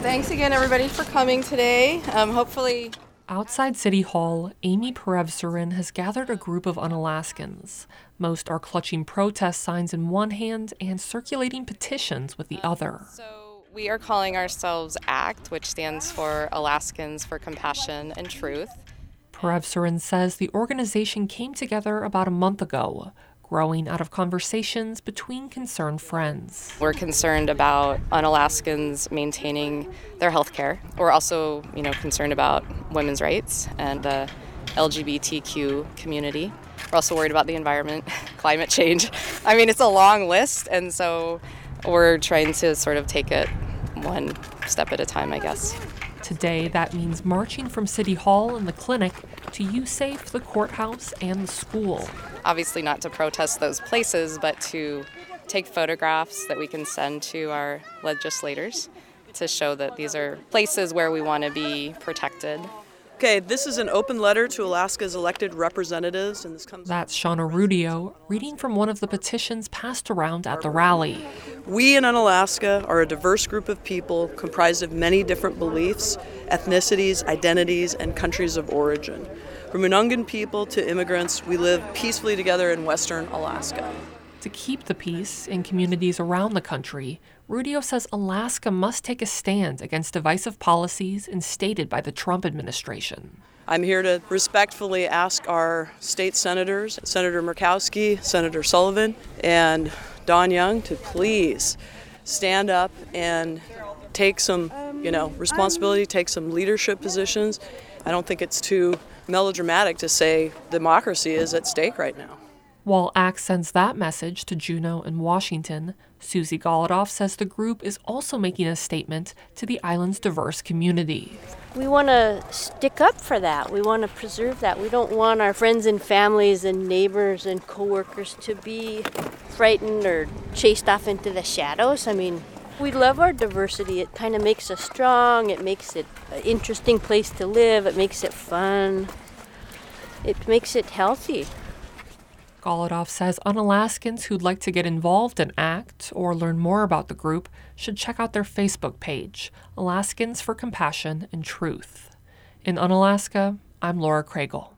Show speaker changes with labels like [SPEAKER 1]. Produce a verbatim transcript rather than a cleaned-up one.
[SPEAKER 1] Thanks again, everybody, for coming today. Um, hopefully...
[SPEAKER 2] Outside City Hall, Amy Perevsarin has gathered a group of Unalaskans. Most are clutching protest signs in one hand and circulating petitions with the other.
[SPEAKER 1] So we are calling ourselves ACT, which stands for Alaskans for Compassion and Truth.
[SPEAKER 2] Perevsarin says the organization came together about a month ago, growing out of conversations between concerned friends.
[SPEAKER 1] We're concerned about Unalaskans maintaining their health care. We're also, you know, concerned about women's rights and the L G B T Q community. We're also worried about the environment, climate change. I mean, it's a long list, and so we're trying to sort of take it one step at a time, I guess.
[SPEAKER 2] Today, that means marching from City Hall and the clinic to USAFE, the courthouse, and the school.
[SPEAKER 1] Obviously not to protest those places, but to take photographs that we can send to our legislators to show that these are places where we want to be protected.
[SPEAKER 3] Okay, this is an open letter to Alaska's elected representatives, and this comes...
[SPEAKER 2] That's Shauna Rudio reading from one of the petitions passed around at the rally.
[SPEAKER 3] We in Unalaska are a diverse group of people comprised of many different beliefs, ethnicities, identities, and countries of origin. From Unungan people to immigrants, we live peacefully together in western Alaska.
[SPEAKER 2] To keep the peace in communities around the country, Rudio says Alaska must take a stand against divisive policies instated by the Trump administration.
[SPEAKER 3] I'm here to respectfully ask our state senators, Senator Murkowski, Senator Sullivan, and Don Young, to please stand up and take some, you know, responsibility, take some leadership positions. I don't think it's too melodramatic to say democracy is at stake right now.
[SPEAKER 2] While ACT sends that message to Juneau and Washington, Susie Golodoff says the group is also making a statement to the island's diverse community.
[SPEAKER 4] We want to stick up for that. We want to preserve that. We don't want our friends and families and neighbors and coworkers to be frightened or chased off into the shadows. I mean, we love our diversity. It kind of makes us strong. It makes it an interesting place to live. It makes it fun. It makes it healthy.
[SPEAKER 2] Golodoff says Unalaskans who'd like to get involved in ACT or learn more about the group should check out their Facebook page, Alaskans for Compassion and Truth. In Unalaska, I'm Laura Craigle.